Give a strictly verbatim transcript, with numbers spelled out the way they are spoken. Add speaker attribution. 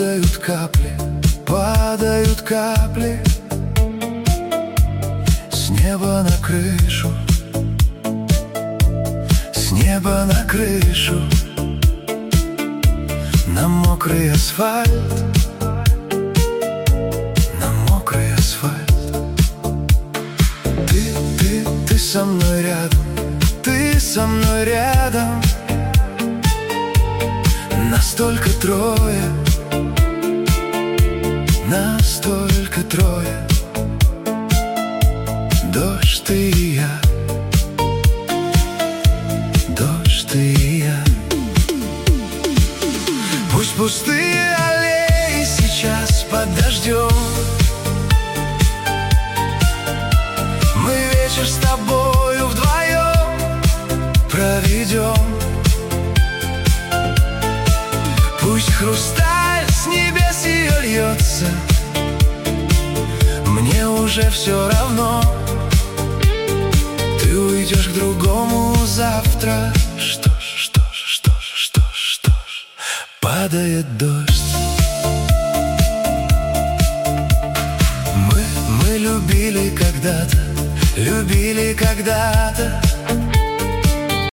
Speaker 1: Падают капли, падают капли с неба на крышу, с неба на крышу, на мокрый асфальт, на мокрый асфальт. Ты, ты, ты со мной рядом, ты со мной рядом. Нас только трое, нас только трое. Дождь, ты и я, дождь, ты и я. Пусть пустые аллеи сейчас под дождем, мы вечер с тобою вдвоем проведем. Пусть хрусталь с небес ее льется, мне уже все равно. Ты уйдешь к другому завтра. Что ж, что ж, что ж, что ж, что ж, падает дождь. Мы, мы любили когда-то, любили когда-то.